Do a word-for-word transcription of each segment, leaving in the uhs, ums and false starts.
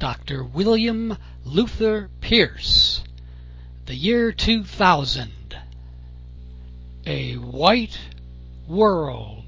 Doctor William Luther Pierce. The year two thousand. A White World.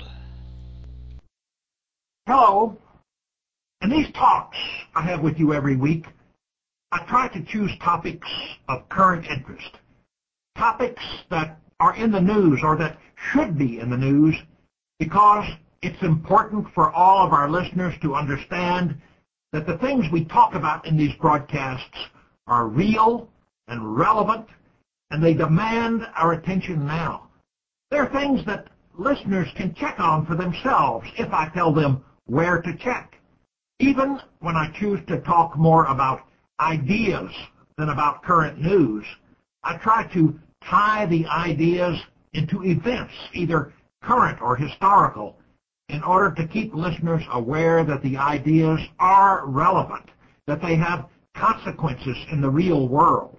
Hello. In these talks I have with you every week, I try to choose topics of current interest. Topics that are in the news or that should be in the news because it's important for all of our listeners to understand that the things we talk about in these broadcasts are real and relevant, and they demand our attention now. They're things that listeners can check on for themselves if I tell them where to check. Even when I choose to talk more about ideas than about current news, I try to tie the ideas into events, either current or historical, in order to keep listeners aware that the ideas are relevant, that they have consequences in the real world.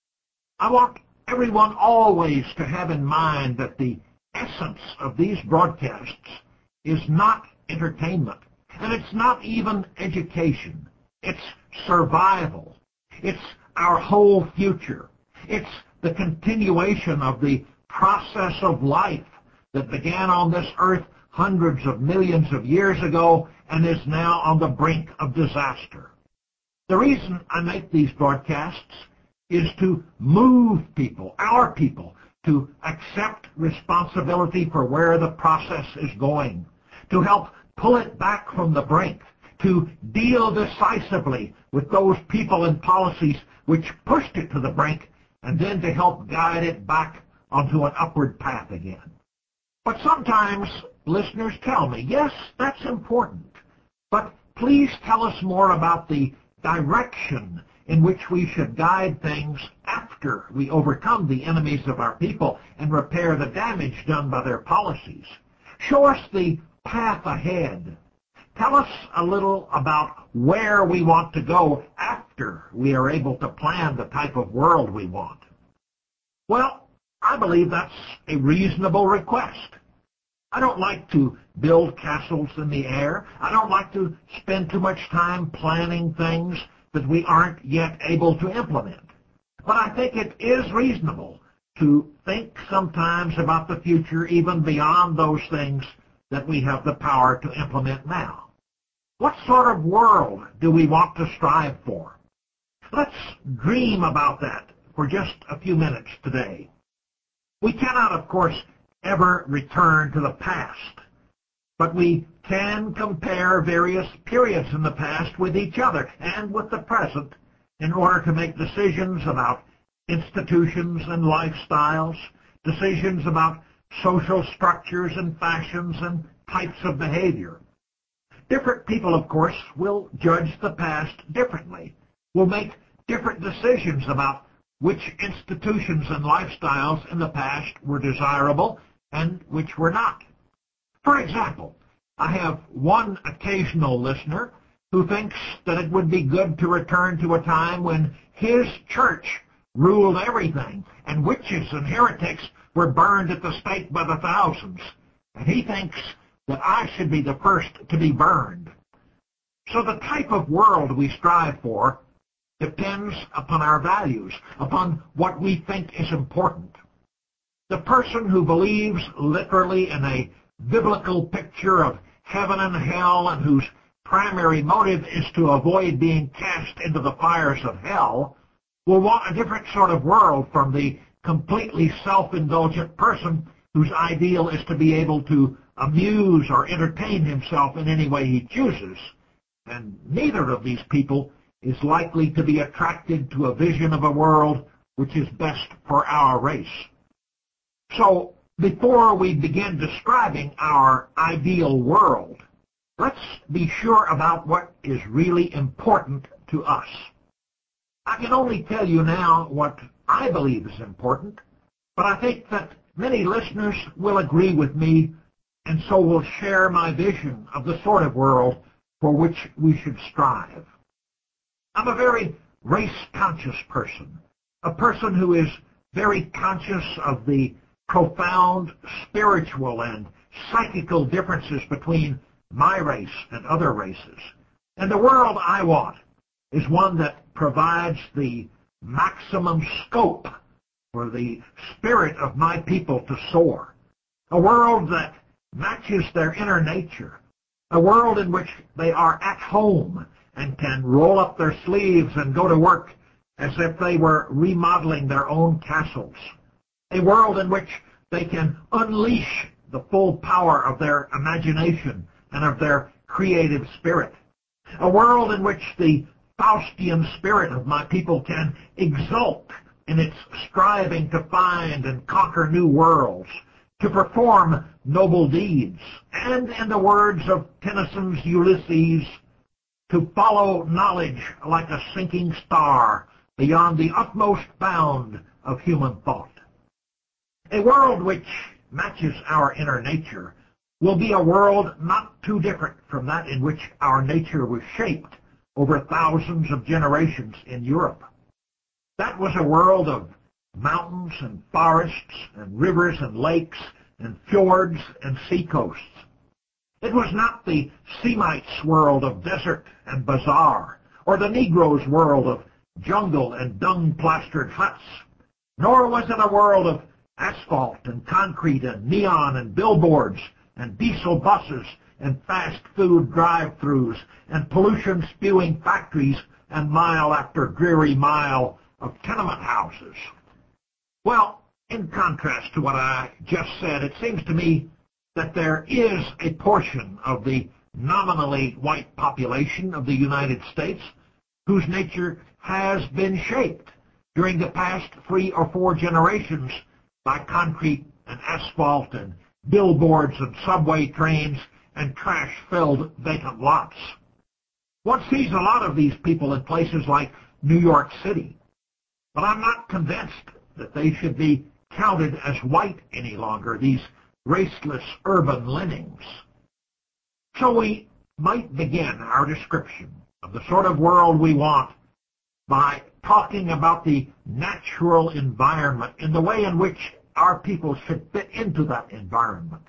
I want everyone always to have in mind that the essence of these broadcasts is not entertainment, and it's not even education. It's survival. It's our whole future. It's the continuation of the process of life that began on this earth hundreds of millions of years ago and is now on the brink of disaster. The reason I make these broadcasts is to move people, our people, to accept responsibility for where the process is going, to help pull it back from the brink, to deal decisively with those people and policies which pushed it to the brink, and then to help guide it back onto an upward path again. But sometimes listeners tell me, yes, that's important, but please tell us more about the direction in which we should guide things after we overcome the enemies of our people and repair the damage done by their policies. Show us the path ahead. Tell us a little about where we want to go after we are able to plan the type of world we want. Well, I believe that's a reasonable request. I don't like to build castles in the air. I don't like to spend too much time planning things that we aren't yet able to implement. But I think it is reasonable to think sometimes about the future even beyond those things that we have the power to implement now. What sort of world do we want to strive for? Let's dream about that for just a few minutes today. We cannot, of course, ever return to the past, but we can compare various periods in the past with each other and with the present in order to make decisions about institutions and lifestyles, decisions about social structures and fashions and types of behavior. Different people, of course, will judge the past differently, will make different decisions about which institutions and lifestyles in the past were desirable and which were not. For example, I have one occasional listener who thinks that it would be good to return to a time when his church ruled everything and witches and heretics were burned at the stake by the thousands. And he thinks that I should be the first to be burned. So the type of world we strive for depends upon our values, upon what we think is important. The person who believes literally in a biblical picture of heaven and hell and whose primary motive is to avoid being cast into the fires of hell will want a different sort of world from the completely self-indulgent person whose ideal is to be able to amuse or entertain himself in any way he chooses. And neither of these people is likely to be attracted to a vision of a world which is best for our race. So, before we begin describing our ideal world, let's be sure about what is really important to us. I can only tell you now what I believe is important, but I think that many listeners will agree with me and so will share my vision of the sort of world for which we should strive. I'm a very race-conscious person, a person who is very conscious of the profound spiritual and psychical differences between my race and other races. And the world I want is one that provides the maximum scope for the spirit of my people to soar. A world that matches their inner nature. A world in which they are at home and can roll up their sleeves and go to work as if they were remodeling their own castles. A world in which they can unleash the full power of their imagination and of their creative spirit. A world in which the Faustian spirit of my people can exult in its striving to find and conquer new worlds, to perform noble deeds, and, in the words of Tennyson's Ulysses, to follow knowledge like a sinking star beyond the utmost bound of human thought. A world which matches our inner nature will be a world not too different from that in which our nature was shaped over thousands of generations in Europe. That was a world of mountains and forests and rivers and lakes and fjords and seacoasts. It was not the Semites' world of desert and bazaar, or the Negroes' world of jungle and dung-plastered huts, nor was it a world of asphalt and concrete and neon and billboards and diesel buses and fast food drive-thrus and pollution-spewing factories and mile after dreary mile of tenement houses. Well, in contrast to what I just said, it seems to me that there is a portion of the nominally white population of the United States whose nature has been shaped during the past three or four generations by concrete and asphalt and billboards and subway trains and trash-filled vacant lots. One sees a lot of these people in places like New York City, but I'm not convinced that they should be counted as white any longer, these raceless urban lemmings. So we might begin our description of the sort of world we want by talking about the natural environment and the way in which our people should fit into that environment.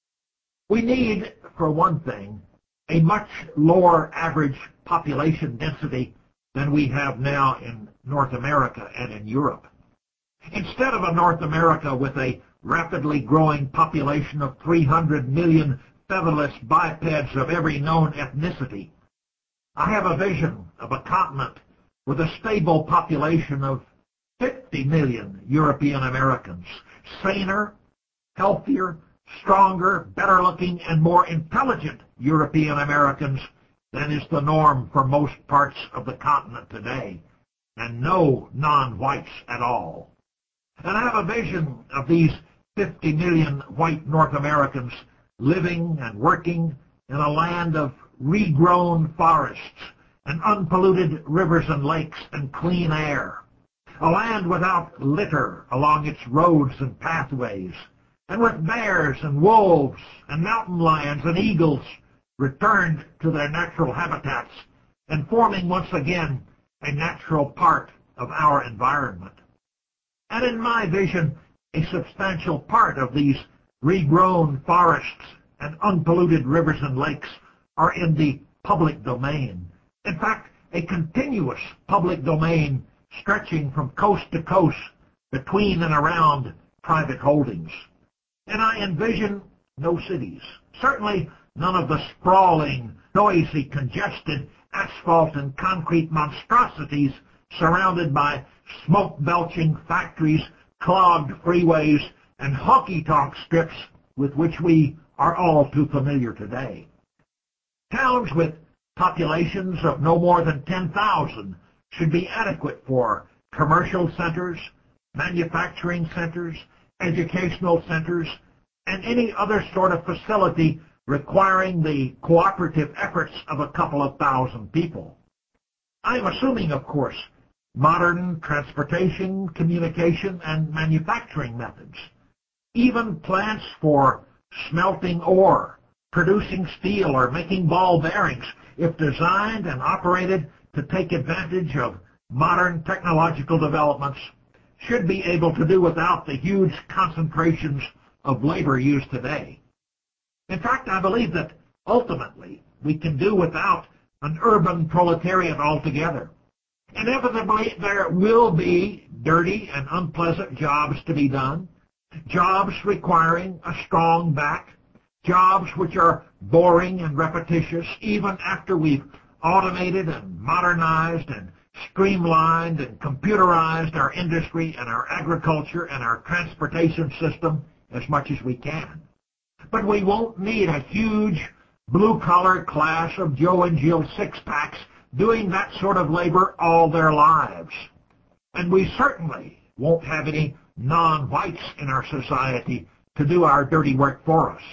We need, for one thing, a much lower average population density than we have now in North America and in Europe. Instead of a North America with a rapidly growing population of three hundred million featherless bipeds of every known ethnicity, I have a vision of a continent with a stable population of fifty million European Americans, saner, healthier, stronger, better-looking, and more intelligent European Americans than is the norm for most parts of the continent today, and no non-whites at all. And I have a vision of these fifty million white North Americans living and working in a land of regrown forests and unpolluted rivers and lakes and clean air, a land without litter along its roads and pathways, and with bears and wolves and mountain lions and eagles returned to their natural habitats and forming once again a natural part of our environment. And in my vision, a substantial part of these regrown forests and unpolluted rivers and lakes are in the public domain. In fact, a continuous public domain stretching from coast to coast between and around private holdings. And I envision no cities, certainly none of the sprawling, noisy, congested asphalt and concrete monstrosities surrounded by smoke-belching factories, clogged freeways, and honky-tonk strips with which we are all too familiar today. Towns with populations of no more than ten thousand should be adequate for commercial centers, manufacturing centers, educational centers, and any other sort of facility requiring the cooperative efforts of a couple of thousand people. I'm assuming, of course, modern transportation, communication, and manufacturing methods, even plants for smelting ore, producing steel, or making ball bearings, if designed and operated to take advantage of modern technological developments, should be able to do without the huge concentrations of labor used today. In fact, I believe that ultimately we can do without an urban proletariat altogether, Inevitably, there will be dirty and unpleasant jobs to be done, jobs requiring a strong back, jobs which are boring and repetitious even after we've automated and modernized and streamlined and computerized our industry and our agriculture and our transportation system as much as we can. But we won't need a huge blue-collar class of Joe and Jill six-packs doing that sort of labor all their lives. And we certainly won't have any non-whites in our society to do our dirty work for us.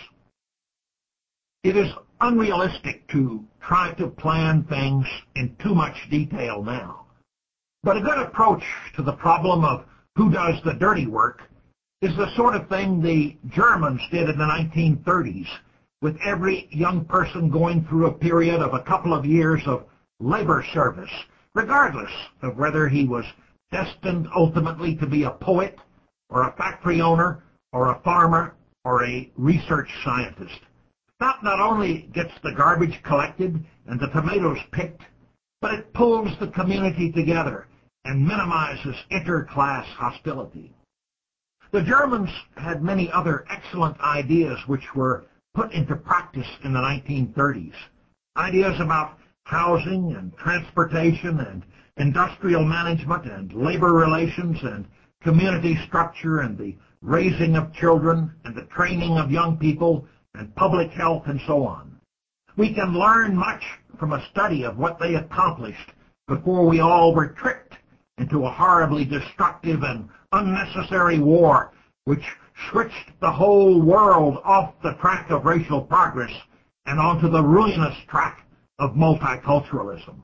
It is unrealistic to try to plan things in too much detail now. But a good approach to the problem of who does the dirty work is the sort of thing the Germans did in the nineteen thirties, with every young person going through a period of a couple of years of labor service, regardless of whether he was destined ultimately to be a poet or a factory owner or a farmer or a research scientist. That not only gets the garbage collected and the tomatoes picked, but it pulls the community together and minimizes inter-class hostility. The Germans had many other excellent ideas which were put into practice in the nineteen thirties. Ideas about housing and transportation and industrial management and labor relations and community structure and the raising of children and the training of young people and public health and so on. We can learn much from a study of what they accomplished before we all were tricked into a horribly destructive and unnecessary war which switched the whole world off the track of racial progress and onto the ruinous track of multiculturalism.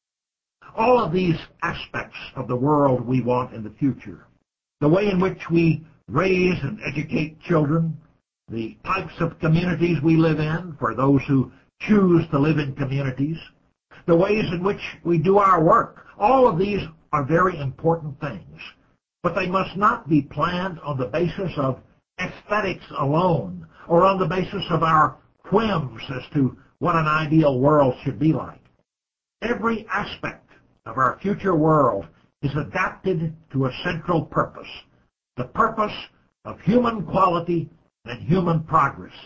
All of these aspects of the world we want in the future, the way in which we raise and educate children, the types of communities we live in for those who choose to live in communities, the ways in which we do our work, all of these are very important things. But they must not be planned on the basis of aesthetics alone or on the basis of our whims as to what an ideal world should be like. Every aspect of our future world is adapted to a central purpose, the purpose of human quality and human progress.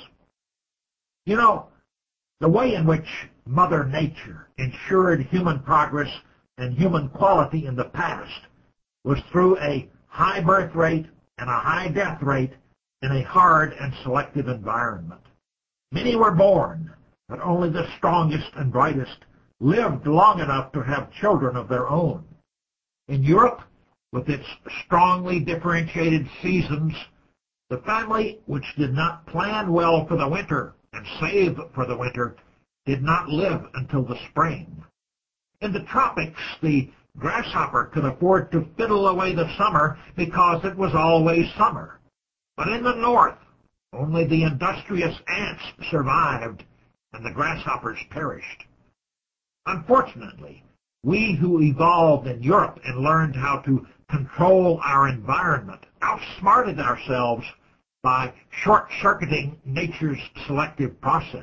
You know, the way in which Mother Nature ensured human progress and human quality in the past was through a high birth rate and a high death rate in a hard and selective environment. Many were born, but only the strongest and brightest lived long enough to have children of their own. In Europe, with its strongly differentiated seasons, the family which did not plan well for the winter and save for the winter did not live until the spring. In the tropics, the grasshopper could afford to fiddle away the summer because it was always summer. But in the north, only the industrious ants survived and the grasshoppers perished. Unfortunately, we who evolved in Europe and learned how to control our environment outsmarted ourselves by short-circuiting nature's selective process.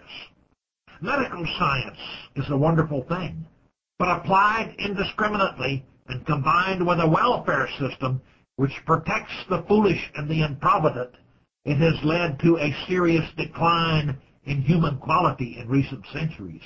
Medical science is a wonderful thing, but applied indiscriminately and combined with a welfare system which protects the foolish and the improvident, it has led to a serious decline in human quality in recent centuries.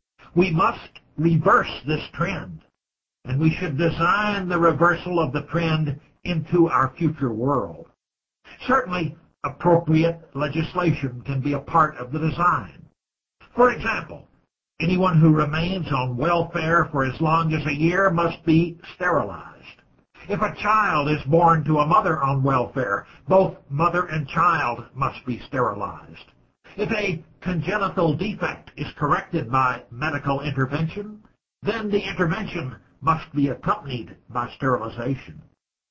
We must reverse this trend, and we should design the reversal of the trend into our future world. Certainly, appropriate legislation can be a part of the design. For example, anyone who remains on welfare for as long as a year must be sterilized. If a child is born to a mother on welfare, both mother and child must be sterilized. If a congenital defect is corrected by medical intervention, then the intervention must be accompanied by sterilization.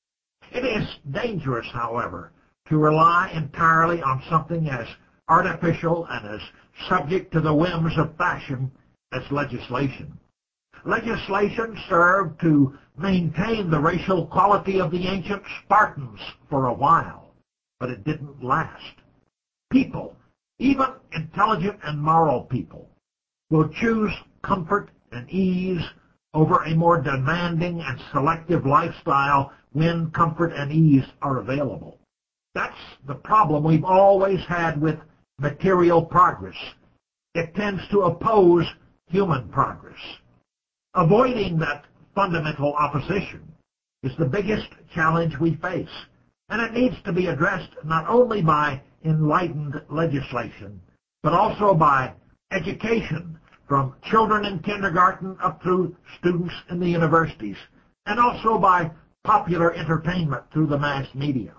It is dangerous, however, to rely entirely on something as artificial and as subject to the whims of fashion as legislation. Legislation served to maintain the racial quality of the ancient Spartans for a while, but it didn't last. People, even intelligent and moral people, will choose comfort and ease over a more demanding and selective lifestyle when comfort and ease are available. That's the problem we've always had with material progress. It tends to oppose human progress. Avoiding that fundamental opposition is the biggest challenge we face, and it needs to be addressed not only by enlightened legislation, but also by education from children in kindergarten up through students in the universities, and also by popular entertainment through the mass media.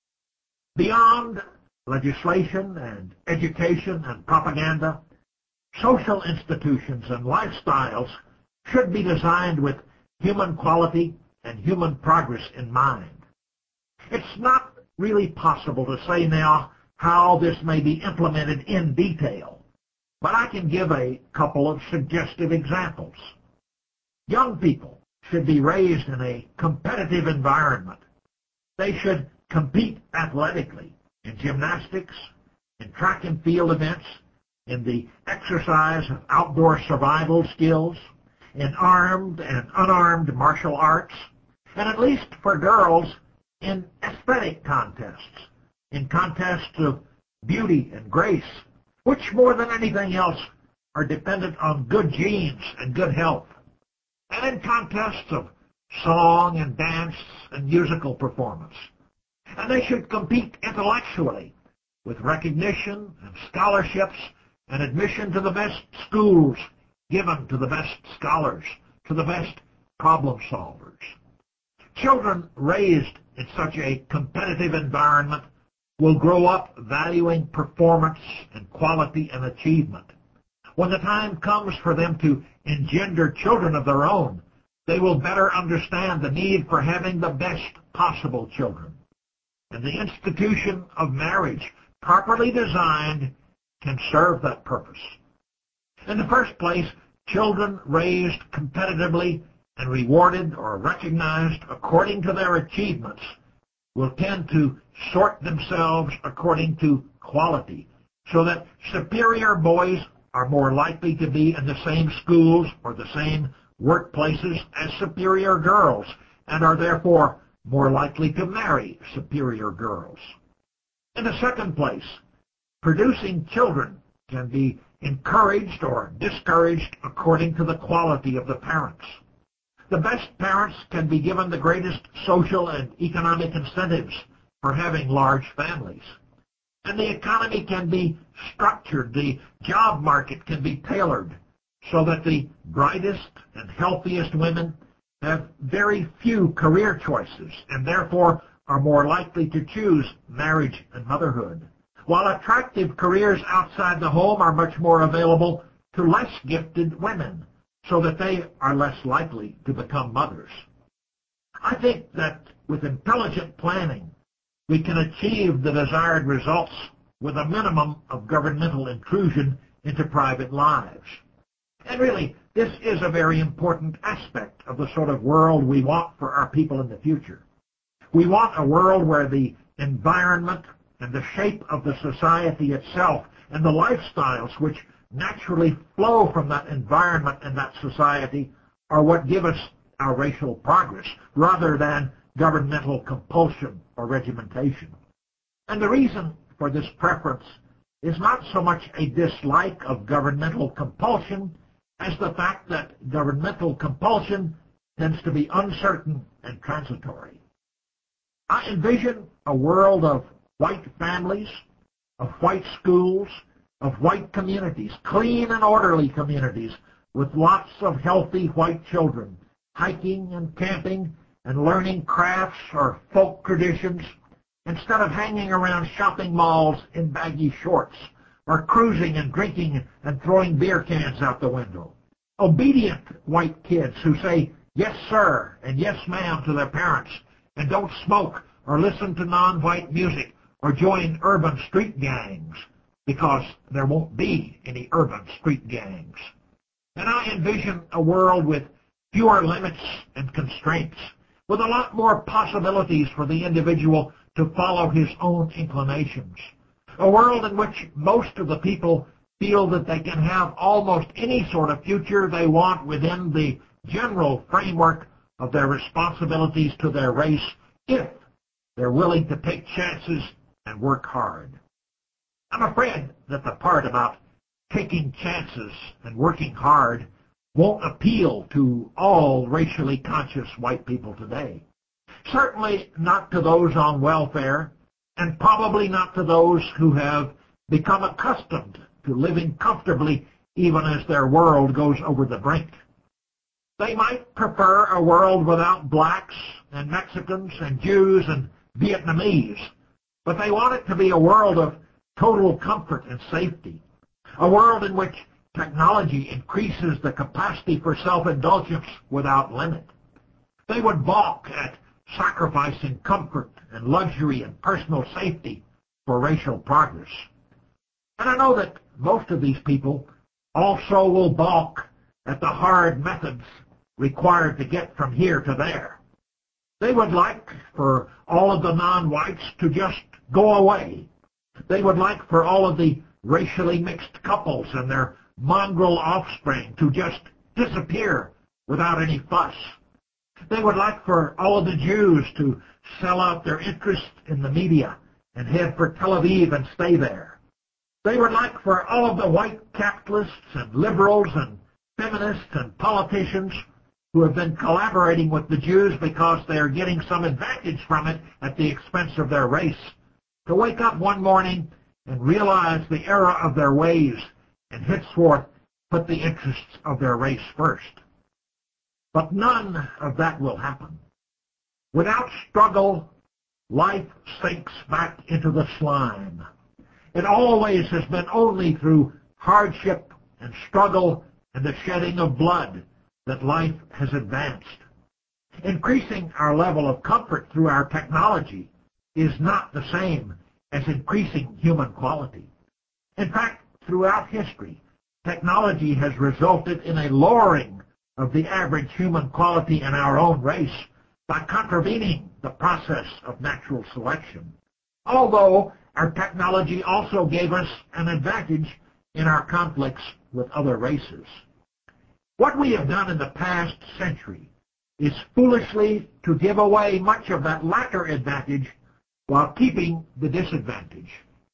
Beyond legislation and education and propaganda, social institutions and lifestyles should be designed with human quality and human progress in mind. It's not really possible to say now how this may be implemented in detail, but I can give a couple of suggestive examples. Young people should be raised in a competitive environment. They should compete athletically in gymnastics, in track and field events, in the exercise of outdoor survival skills, in armed and unarmed martial arts, and at least for girls, in aesthetic contests, in contests of beauty and grace, which more than anything else are dependent on good genes and good health, and in contests of song and dance and musical performance. And they should compete intellectually with recognition and scholarships and admission to the best schools given to the best scholars, to the best problem solvers. Children raised in such a competitive environment will grow up valuing performance and quality and achievement. When the time comes for them to engender children of their own, they will better understand the need for having the best possible children. And the institution of marriage, properly designed, can serve that purpose. In the first place, children raised competitively and rewarded or recognized according to their achievements will tend to sort themselves according to quality, so that superior boys are more likely to be in the same schools or the same workplaces as superior girls, and are therefore more likely to marry superior girls. In the second place, producing children can be encouraged or discouraged according to the quality of the parents. The best parents can be given the greatest social and economic incentives for having large families. And the economy can be structured, the job market can be tailored, so that the brightest and healthiest women have very few career choices and therefore are more likely to choose marriage and motherhood, while attractive careers outside the home are much more available to less gifted women, so that they are less likely to become mothers. I think that with intelligent planning, we can achieve the desired results with a minimum of governmental intrusion into private lives. And really, this is a very important aspect of the sort of world we want for our people in the future. We want a world where the environment and the shape of the society itself and the lifestyles which naturally flow from that environment and that society are what give us our racial progress, rather than governmental compulsion or regimentation. And the reason for this preference is not so much a dislike of governmental compulsion as the fact that governmental compulsion tends to be uncertain and transitory. I envision a world of white families, of white schools, of white communities, clean and orderly communities, with lots of healthy white children, hiking and camping and learning crafts or folk traditions, instead of hanging around shopping malls in baggy shorts, or cruising and drinking and throwing beer cans out the window. Obedient white kids who say yes sir and yes ma'am to their parents, and don't smoke or listen to non-white music or join urban street gangs, because there won't be any urban street gangs. And I envision a world with fewer limits and constraints, with a lot more possibilities for the individual to follow his own inclinations. A world in which most of the people feel that they can have almost any sort of future they want within the general framework of their responsibilities to their race if they're willing to take chances and work hard. I'm afraid that the part about taking chances and working hard won't appeal to all racially conscious white people today. Certainly not to those on welfare, and probably not to those who have become accustomed to living comfortably even as their world goes over the brink. They might prefer a world without blacks and Mexicans and Jews and Vietnamese, but they want it to be a world of total comfort and safety, a world in which technology increases the capacity for self-indulgence without limit. They would balk at sacrificing comfort and luxury and personal safety for racial progress. And I know that most of these people also will balk at the hard methods required to get from here to there. They would like for all of the non-whites to just go away. They would like for all of the racially mixed couples and their mongrel offspring to just disappear without any fuss. They would like for all of the Jews to sell out their interest in the media and head for Tel Aviv and stay there. They would like for all of the white capitalists and liberals and feminists and politicians who have been collaborating with the Jews because they are getting some advantage from it at the expense of their race to wake up one morning and realize the error of their ways and henceforth put the interests of their race first. But none of that will happen. Without struggle, life sinks back into the slime. It always has been only through hardship and struggle and the shedding of blood that life has advanced. Increasing our level of comfort through our technology is not the same as increasing human quality. In fact, throughout history, technology has resulted in a lowering of the average human quality in our own race by contravening the process of natural selection. Although our technology also gave us an advantage in our conflicts with other races. What we have done in the past century is foolishly to give away much of that latter advantage while keeping the disadvantage.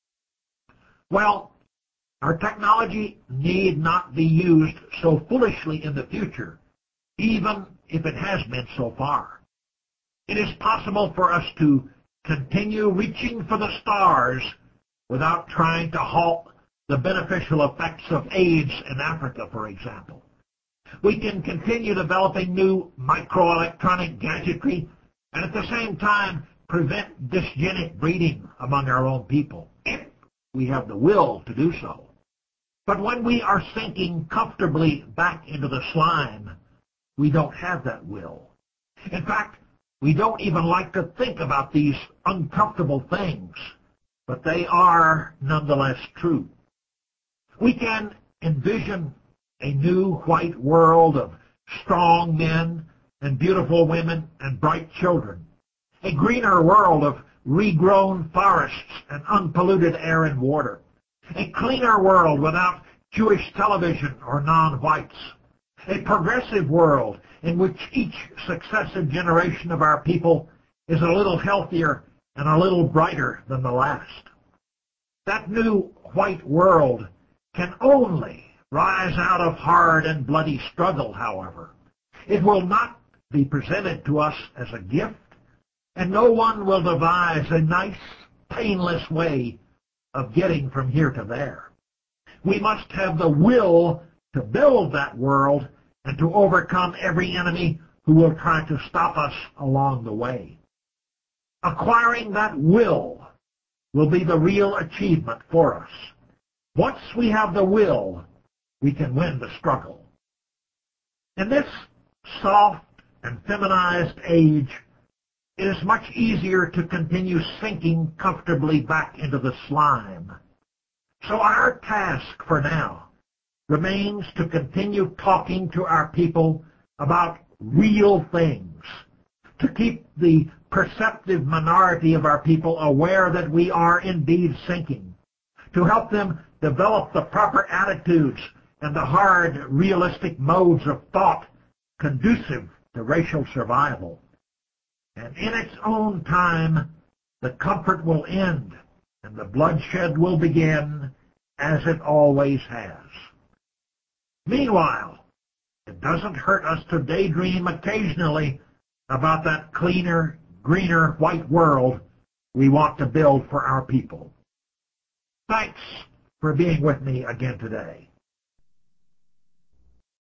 Well, our technology need not be used so foolishly in the future, even if it has been so far. It is possible for us to continue reaching for the stars without trying to halt the beneficial effects of AIDS in Africa, for example. We can continue developing new microelectronic gadgetry and at the same time prevent dysgenic breeding among our own people, if we have the will to do so. But when we are sinking comfortably back into the slime, we don't have that will. In fact, we don't even like to think about these uncomfortable things, but they are nonetheless true. We can envision a new white world of strong men and beautiful women and bright children, a greener world of regrown forests and unpolluted air and water, a cleaner world without Jewish television or non-whites, a progressive world in which each successive generation of our people is a little healthier and a little brighter than the last. That new white world can only rise out of hard and bloody struggle, however. It will not be presented to us as a gift, and no one will devise a nice, painless way of getting from here to there. We must have the will to build that world and to overcome every enemy who will try to stop us along the way. Acquiring that will will be the real achievement for us. Once we have the will, we can win the struggle. In this soft and feminized age, it is much easier to continue sinking comfortably back into the slime. So our task for now remains to continue talking to our people about real things, to keep the perceptive minority of our people aware that we are indeed sinking, to help them develop the proper attitudes and the hard, realistic modes of thought conducive to racial survival. And in its own time, the comfort will end and the bloodshed will begin as it always has. Meanwhile, it doesn't hurt us to daydream occasionally about that cleaner, greener, white world we want to build for our people. Thanks for being with me again today.